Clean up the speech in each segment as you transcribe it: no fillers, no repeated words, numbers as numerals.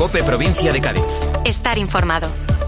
COPE Provincia de Cádiz. Estar informado.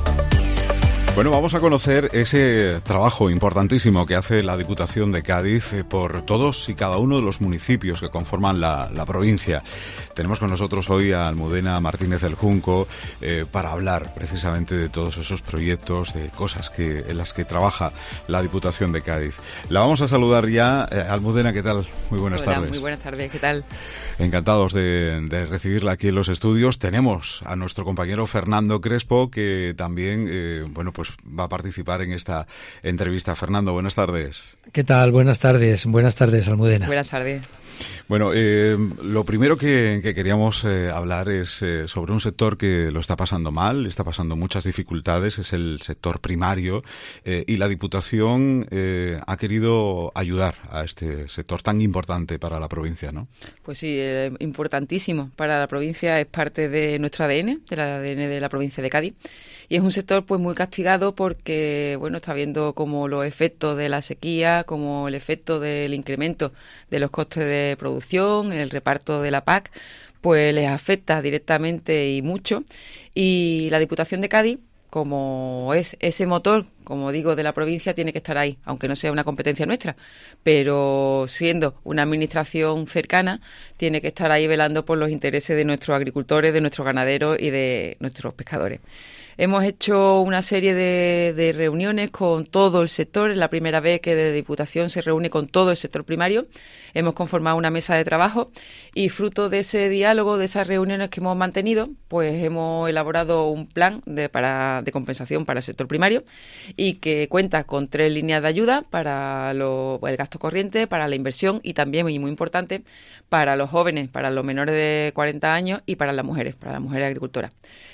Bueno, vamos a conocer ese trabajo importantísimo que hace la Diputación de Cádiz por todos y cada uno de los municipios que conforman la provincia. Tenemos con nosotros hoy a Almudena Martínez del Junco para hablar precisamente de todos esos proyectos, de cosas en las que trabaja la Diputación de Cádiz. La vamos a saludar ya. Almudena, ¿qué tal? Muy buenas tardes. Muy buenas tardes, ¿qué tal? Encantados de recibirla aquí en los estudios. Tenemos a nuestro compañero Fernando Crespo, que también, pues va a participar en esta entrevista. Fernando, buenas tardes. ¿Qué tal? Buenas tardes, Almudena. Buenas tardes. Bueno, lo primero que queríamos hablar es sobre un sector que lo está pasando mal, está pasando muchas dificultades, es el sector primario, y la Diputación ha querido ayudar a este sector tan importante para la provincia, ¿no? Pues sí, importantísimo para la provincia, es parte de nuestro ADN, del ADN de la provincia de Cádiz, y es un sector pues muy castigado porque, está viendo como los efectos de la sequía, como el efecto del incremento de los costes de producción, el reparto de la PAC, pues les afecta directamente y mucho. Y la Diputación de Cádiz, como es ese motor, como digo, de la provincia, tiene que estar ahí, aunque no sea una competencia nuestra, pero siendo una administración cercana, tiene que estar ahí velando por los intereses de nuestros agricultores, de nuestros ganaderos y de nuestros pescadores. Hemos hecho una serie de reuniones con todo el sector. Es la primera vez que de Diputación se reúne con todo el sector primario. Hemos conformado una mesa de trabajo y fruto de ese diálogo, de esas reuniones que hemos mantenido, pues hemos elaborado un plan de compensación para el sector primario y que cuenta con 3 líneas de ayuda para el gasto corriente, para la inversión y también, y muy importante, para los jóvenes, para los menores de 40 años y para las mujeres agricultoras.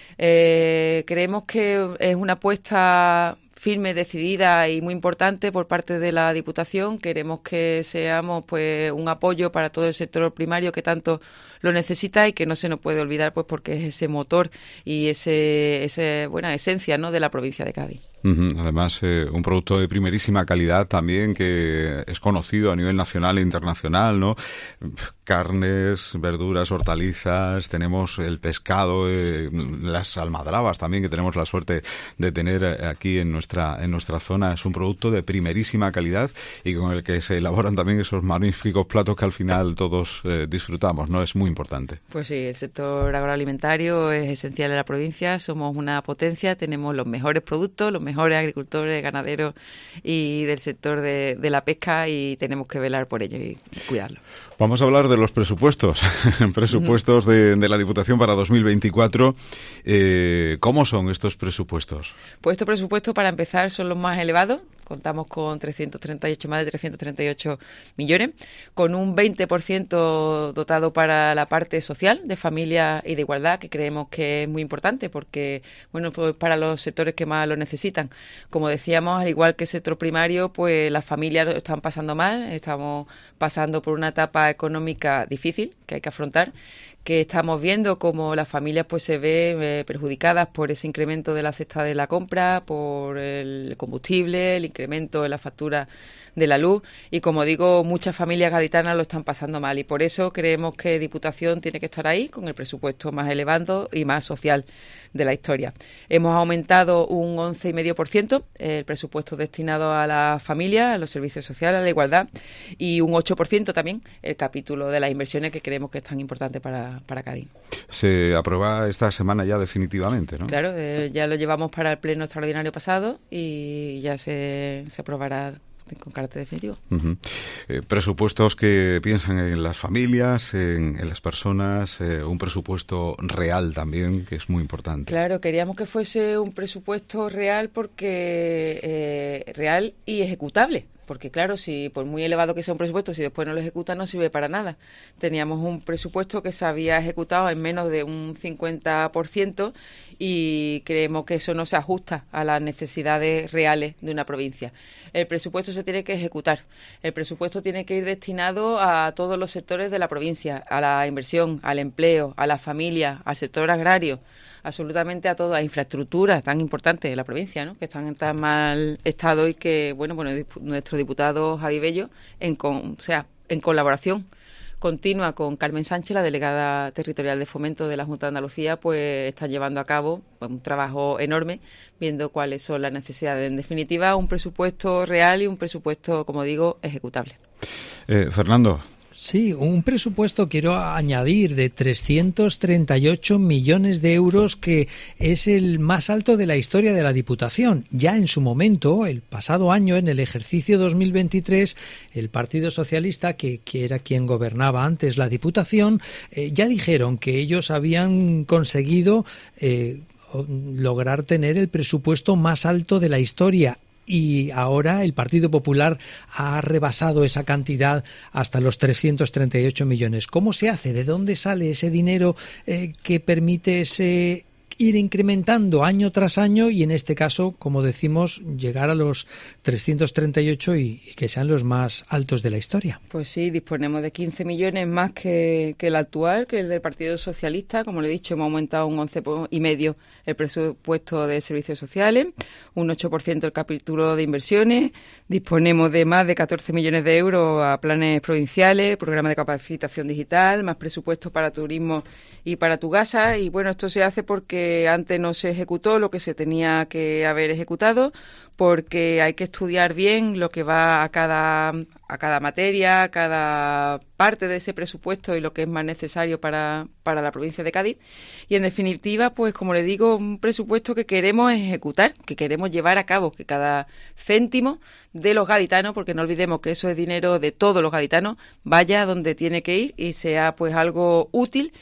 Creemos que es una apuesta firme, decidida y muy importante por parte de la Diputación. Queremos que seamos pues un apoyo para todo el sector primario que tanto lo necesita y que no se nos puede olvidar pues porque es ese motor y esa buena esencia, ¿no?, de la provincia de Cádiz. Además, un producto de primerísima calidad también que es conocido a nivel nacional e internacional, ¿no? Carnes, verduras, hortalizas, tenemos el pescado, las almadrabas también, que tenemos la suerte de tener aquí en nuestra zona. Es un producto de primerísima calidad y con el que se elaboran también esos magníficos platos que al final todos disfrutamos, ¿no? Es muy importante. Pues sí, el sector agroalimentario es esencial en la provincia, somos una potencia, tenemos los mejores productos, los mejores agricultores, ganaderos y del sector de la pesca y tenemos que velar por ello y cuidarlo. Vamos a hablar de los presupuestos, presupuestos de la Diputación para 2024. ¿Cómo son estos presupuestos? Pues estos presupuestos, para empezar, son los más elevados. Contamos con más de 338 millones, con un 20% dotado para la parte social, de familia y de igualdad, que creemos que es muy importante porque, pues para los sectores que más lo necesitan. Como decíamos, al igual que el sector primario, pues las familias lo están pasando mal, estamos pasando por una etapa económica difícil que hay que afrontar, que estamos viendo como las familias pues se ven perjudicadas por ese incremento de la cesta de la compra, por el combustible, el incremento en la factura de la luz y, como digo, muchas familias gaditanas lo están pasando mal y por eso creemos que Diputación tiene que estar ahí con el presupuesto más elevado y más social de la historia. Hemos aumentado un 11,5% el presupuesto destinado a la familia, a los servicios sociales, a la igualdad y un 8% también el capítulo de las inversiones que creemos que es tan importante para Cádiz. Se aprueba esta semana ya definitivamente, ¿no? Claro, ya lo llevamos para el pleno extraordinario pasado y ya se aprobará con carácter definitivo. Presupuestos que piensan en las familias, en las personas, un presupuesto real también, que es muy importante. Claro, queríamos que fuese un presupuesto real porque real y ejecutable. Porque claro, si por muy elevado que sea un presupuesto, si después no lo ejecuta, no sirve para nada. Teníamos un presupuesto que se había ejecutado en menos de un 50% y creemos que eso no se ajusta a las necesidades reales de una provincia. El presupuesto se tiene que ejecutar. El presupuesto tiene que ir destinado a todos los sectores de la provincia, a la inversión, al empleo, a las familias, al sector agrario, absolutamente a todas las infraestructuras tan importantes de la provincia, ¿no?, que están en tan mal estado y que, nuestro diputado Javi Bello, en colaboración continua con Carmen Sánchez, la delegada territorial de Fomento de la Junta de Andalucía, pues están llevando a cabo un trabajo enorme, viendo cuáles son las necesidades. En definitiva, un presupuesto real y un presupuesto, como digo, ejecutable. Fernando. Sí, un presupuesto, quiero añadir, de 338 millones de euros, que es el más alto de la historia de la Diputación. Ya en su momento, el pasado año, en el ejercicio 2023, el Partido Socialista, que era quien gobernaba antes la Diputación, ya dijeron que ellos habían conseguido lograr tener el presupuesto más alto de la historia. Y ahora el Partido Popular ha rebasado esa cantidad hasta los 338 millones. ¿Cómo se hace? ¿De dónde sale ese dinero que permite ir incrementando año tras año y en este caso, como decimos, llegar a los 338 y que sean los más altos de la historia? Pues sí, disponemos de 15 millones más que el actual, que el del Partido Socialista. Como le he dicho, hemos aumentado un 11,5% el presupuesto de servicios sociales, un 8% el capítulo de inversiones. Disponemos de más de 14 millones de euros a planes provinciales, programa de capacitación digital, más presupuesto para turismo y para tu casa. Y bueno, esto se hace porque antes no se ejecutó lo que se tenía que haber ejecutado, porque hay que estudiar bien lo que va a cada materia, a cada parte de ese presupuesto y lo que es más necesario para la provincia de Cádiz. Y en definitiva, pues como le digo, un presupuesto que queremos ejecutar, que queremos llevar a cabo, que cada céntimo de los gaditanos, porque no olvidemos que eso es dinero de todos los gaditanos, vaya donde tiene que ir y sea pues algo útil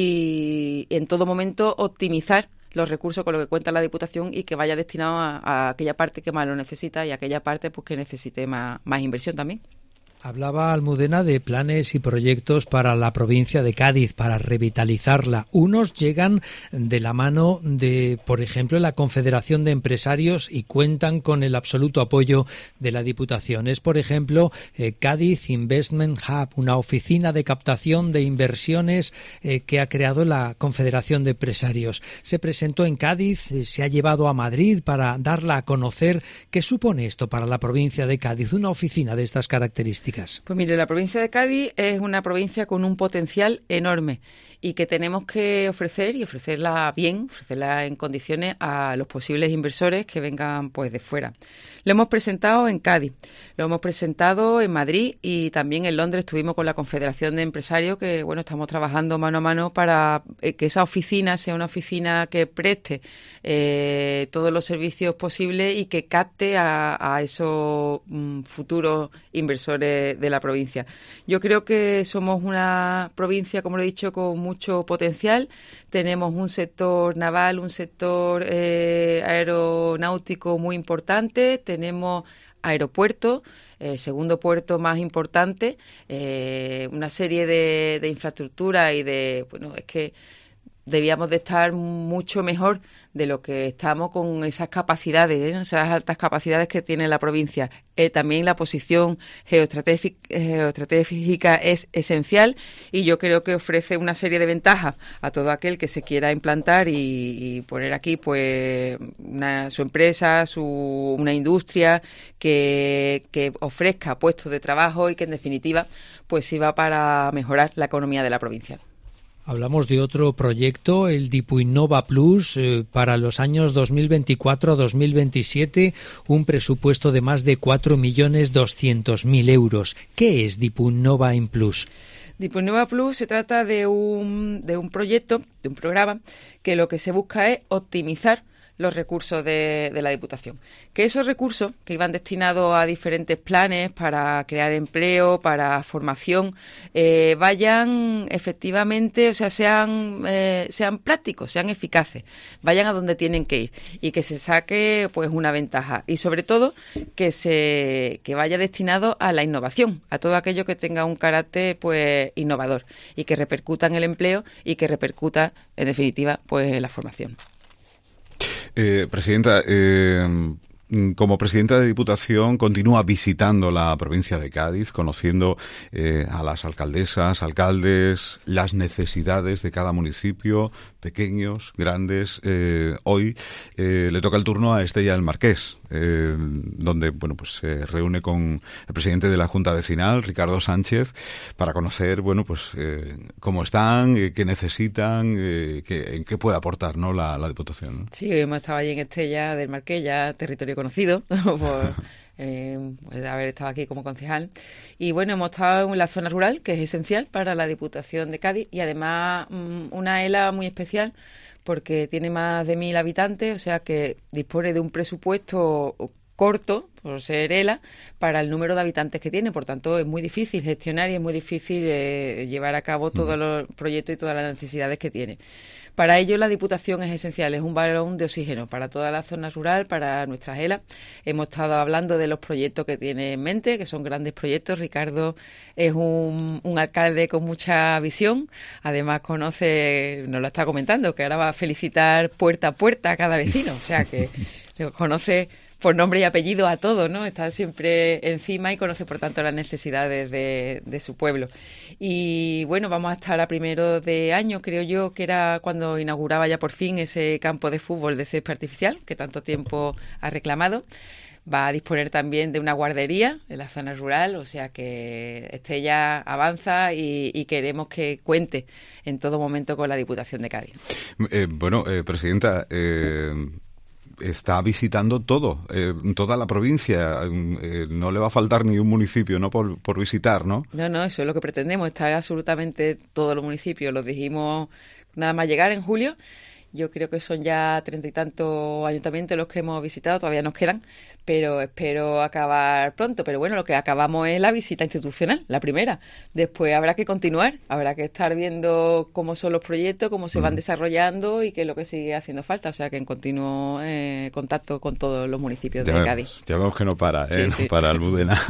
y en todo momento optimizar los recursos con lo que cuenta la Diputación y que vaya destinado a aquella parte que más lo necesita y a aquella parte pues que necesite más inversión también. Hablaba Almudena de planes y proyectos para la provincia de Cádiz, para revitalizarla. Unos llegan de la mano de, por ejemplo, la Confederación de Empresarios y cuentan con el absoluto apoyo de la Diputación. Es, por ejemplo, Cádiz Investment Hub, una oficina de captación de inversiones que ha creado la Confederación de Empresarios. Se presentó en Cádiz, se ha llevado a Madrid para darla a conocer. ¿Qué supone esto para la provincia de Cádiz, una oficina de estas características? Pues mire, la provincia de Cádiz es una provincia con un potencial enorme y que tenemos que ofrecer y ofrecerla bien, ofrecerla en condiciones a los posibles inversores que vengan pues de fuera. Lo hemos presentado en Cádiz, lo hemos presentado en Madrid y también en Londres estuvimos con la Confederación de Empresarios que bueno, estamos trabajando mano a mano para que esa oficina sea una oficina que preste todos los servicios posibles y que capte a esos futuros inversores de la provincia. Yo creo que somos una provincia, como lo he dicho, con mucho potencial. Tenemos un sector naval, un sector aeronáutico muy importante, tenemos aeropuertos, el segundo puerto más importante, una serie de infraestructuras y bueno, es que debíamos de estar mucho mejor de lo que estamos con esas capacidades, esas altas capacidades que tiene la provincia. También la posición geoestratégica es esencial y yo creo que ofrece una serie de ventajas a todo aquel que se quiera implantar y poner aquí pues su empresa, una industria que ofrezca puestos de trabajo y que en definitiva pues sirva para mejorar la economía de la provincia. Hablamos de otro proyecto, el Dipuinnova Plus, para los años 2024 a 2027, un presupuesto de más de 4.200.000 euros. ¿Qué es Dipuinnova Plus? Dipuinnova Plus se trata de un proyecto, de un programa, que lo que se busca es optimizar los recursos de la Diputación. Que esos recursos que iban destinados a diferentes planes para crear empleo, para formación, vayan efectivamente, o sea, sean prácticos, sean eficaces, vayan a donde tienen que ir y que se saque pues una ventaja y sobre todo que vaya destinado a la innovación, a todo aquello que tenga un carácter pues innovador y que repercuta en el empleo y que repercuta en definitiva pues en la formación. Presidenta, como presidenta de Diputación continúa visitando la provincia de Cádiz, conociendo a las alcaldesas, alcaldes, las necesidades de cada municipio, pequeños, grandes. Hoy le toca el turno a Estella del Marqués, donde bueno, pues se reúne con el presidente de la Junta Vecinal, Ricardo Sánchez, para conocer bueno, pues cómo están, qué necesitan, en qué puede aportar, ¿no?, la Diputación, ¿no? Sí, hemos estado allí en Estella del Marqués, ya territorio conocido por pues, haber estado aquí como concejal. Y bueno, hemos estado en la zona rural, que es esencial para la Diputación de Cádiz, y además una ELA muy especial porque tiene más de 1.000 habitantes, o sea que dispone de un presupuesto corto, por ser ELA, para el número de habitantes que tiene. Por tanto, es muy difícil gestionar y es muy difícil llevar a cabo todos los proyectos y todas las necesidades que tiene. Para ello, la Diputación es esencial, es un balón de oxígeno para toda la zona rural, para nuestras ELA. Hemos estado hablando de los proyectos que tiene en mente, que son grandes proyectos. Ricardo es un alcalde con mucha visión. Además, nos lo está comentando, que ahora va a felicitar puerta a puerta a cada vecino. O sea, que lo conoce por nombre y apellido a todos, ¿no? Está siempre encima y conoce, por tanto, las necesidades de su pueblo. Y bueno, vamos a estar a primero de año, creo yo, que era cuando inauguraba ya por fin ese campo de fútbol de césped artificial, que tanto tiempo ha reclamado. Va a disponer también de una guardería en la zona rural, o sea que Estella avanza y queremos que cuente en todo momento con la Diputación de Cádiz. Presidenta, está visitando toda la provincia. No le va a faltar ni un municipio, ¿no?, por visitar, ¿no? No, eso es lo que pretendemos, estar absolutamente todos los municipios. Los dijimos nada más llegar en julio. Yo creo que son ya 30 y tantos ayuntamientos los que hemos visitado, todavía nos quedan, pero espero acabar pronto. Pero bueno, lo que acabamos es la visita institucional, la primera. Después habrá que continuar, habrá que estar viendo cómo son los proyectos, cómo se van desarrollando y qué es lo que sigue haciendo falta. O sea, que en continuo contacto con todos los municipios de Cádiz. Ya vemos que no para, no para Almudena.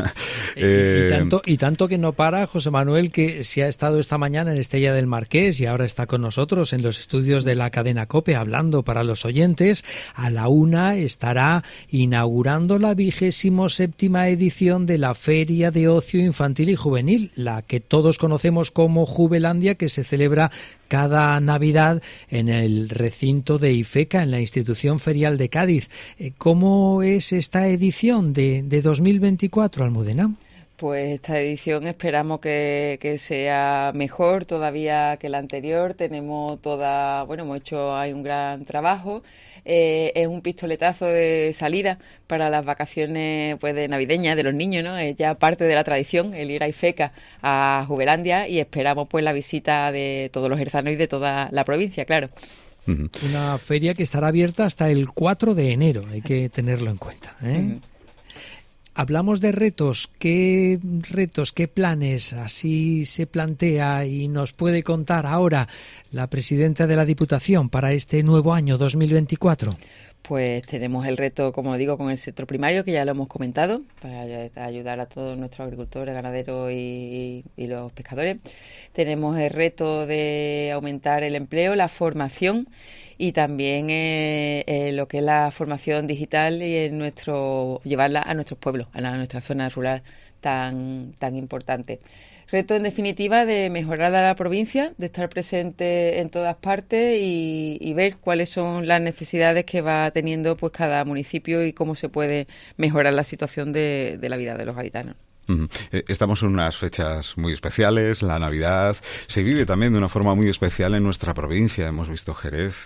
Y tanto que no para, José Manuel, que se ha estado esta mañana en Estella del Marqués y ahora está con nosotros en los estudios de la cadena COPE hablando para los oyentes. A la 1 estará inaugurando la 27ª edición de la Feria de Ocio Infantil y Juvenil, la que todos conocemos como Juvelandia, que se celebra cada Navidad en el recinto de IFECA, en la Institución Ferial de Cádiz. ¿Cómo es esta edición de 2024, Almudena? Pues esta edición esperamos que sea mejor todavía que la anterior. Tenemos hemos hecho hay un gran trabajo. Es un pistoletazo de salida para las vacaciones pues de navideñas de los niños, ¿no? Es ya parte de la tradición el ir a IFECA, a Juvelandia, y esperamos pues la visita de todos los jerzanos y de toda la provincia, claro. Una feria que estará abierta hasta el 4 de enero, hay que tenerlo en cuenta, ¿eh? Hablamos de retos, qué planes así se plantea y nos puede contar ahora la presidenta de la Diputación para este nuevo año 2024. Pues tenemos el reto, como digo, con el sector primario, que ya lo hemos comentado, para ayudar a todos nuestros agricultores, ganaderos y los pescadores. Tenemos el reto de aumentar el empleo, la formación y también lo que es la formación digital y llevarla a nuestros pueblos, a nuestra zona rural tan importante. Reto, en definitiva, de mejorar a la provincia, de estar presente en todas partes y ver cuáles son las necesidades que va teniendo pues cada municipio y cómo se puede mejorar la situación de la vida de los gaditanos. Estamos en unas fechas muy especiales, la Navidad se vive también de una forma muy especial en nuestra provincia. Hemos visto Jerez,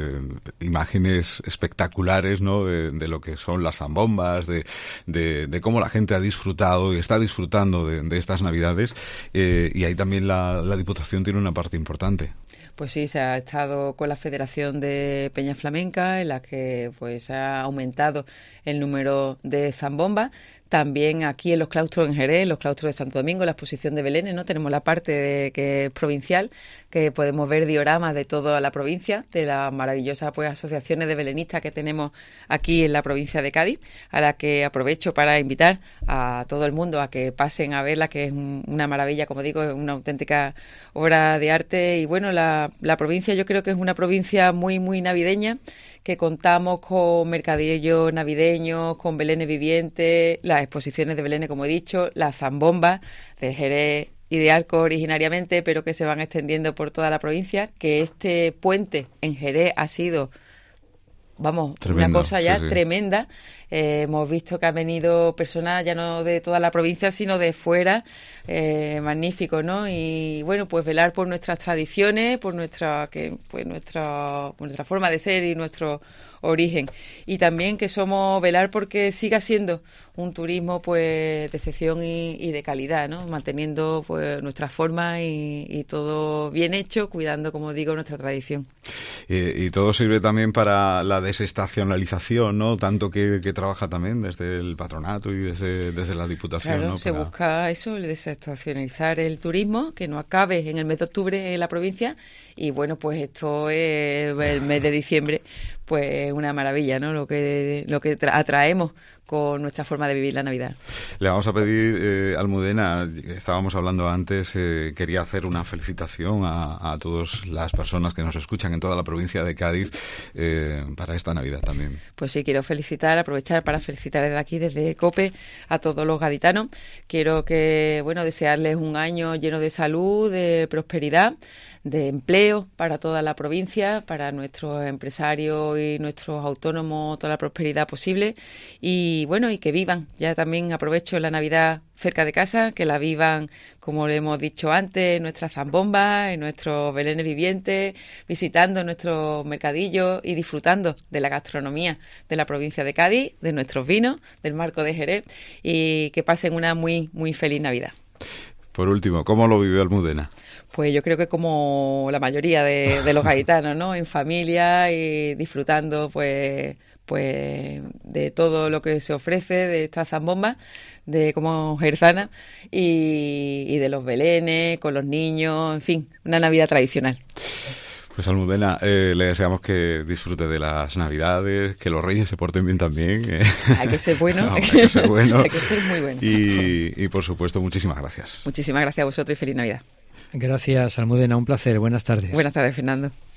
imágenes espectaculares, ¿no?, de lo que son las zambombas, de cómo la gente ha disfrutado y está disfrutando de estas Navidades, y ahí también la Diputación tiene una parte importante. Pues sí, se ha estado con la Federación de Peña Flamenca, en la que pues ha aumentado el número de zambombas. También aquí en los claustros en Jerez, en los claustros de Santo Domingo, la exposición de Belenes, ¿no? Tenemos la parte que es provincial, que podemos ver dioramas de toda la provincia, de las maravillosas pues asociaciones de belenistas que tenemos aquí en la provincia de Cádiz, a la que aprovecho para invitar a todo el mundo a que pasen a verla, que es una maravilla, como digo, es una auténtica obra de arte. Y bueno, la provincia yo creo que es una provincia muy, muy navideña, que contamos con mercadillos navideños, con belenes vivientes, las exposiciones de belenes, como he dicho, las zambombas de Jerez y de Arco originariamente, pero que se van extendiendo por toda la provincia, que este puente en Jerez ha sido, vamos, tremendo, una cosa ya tremenda. Hemos visto que han venido personas ya no de toda la provincia, sino de fuera, magnífico, ¿no? Y bueno, pues velar por nuestras tradiciones, por nuestra forma de ser y nuestro origen. Y también que velar porque siga siendo un turismo pues de excepción y de calidad, ¿no? Manteniendo pues nuestras formas y todo bien hecho, cuidando, como digo, nuestra tradición. Y todo sirve también para la desestacionalización, ¿no? Tanto que trabaja también desde el patronato y desde la Diputación, claro, ¿no? Se busca eso, el desestacionalizar el turismo, que no acabe en el mes de octubre en la provincia. Y bueno, pues esto es el mes de diciembre, pues una maravilla, ¿no? Lo que atraemos con nuestra forma de vivir la Navidad. Le vamos a pedir, Almudena, estábamos hablando antes, quería hacer una felicitación a todas las personas que nos escuchan en toda la provincia de Cádiz para esta Navidad también. Pues sí, quiero aprovechar para felicitar desde aquí, desde COPE, a todos los gaditanos. Quiero desearles un año lleno de salud, de prosperidad, de empleo para toda la provincia, para nuestros empresarios y nuestros autónomos, toda la prosperidad posible y que vivan. Ya también aprovecho la Navidad cerca de casa, que la vivan, como le hemos dicho antes, en nuestras zambombas, en nuestros belenes vivientes, visitando nuestros mercadillos y disfrutando de la gastronomía de la provincia de Cádiz, de nuestros vinos, del Marco de Jerez y que pasen una muy, muy feliz Navidad. Por último, ¿cómo lo vivió Almudena? Pues yo creo que como la mayoría de los gaditanos, ¿no? En familia y disfrutando, pues de todo lo que se ofrece, de estas zambombas, de como jerzana y de los belenes, con los niños, en fin, una Navidad tradicional. Pues Almudena, le deseamos que disfrute de las Navidades, que los Reyes se porten bien también. Hay que ser bueno. Hay que ser bueno. Hay que ser muy bueno. Y por supuesto, muchísimas gracias. Muchísimas gracias a vosotros y feliz Navidad. Gracias, Almudena, un placer. Buenas tardes. Buenas tardes, Fernando.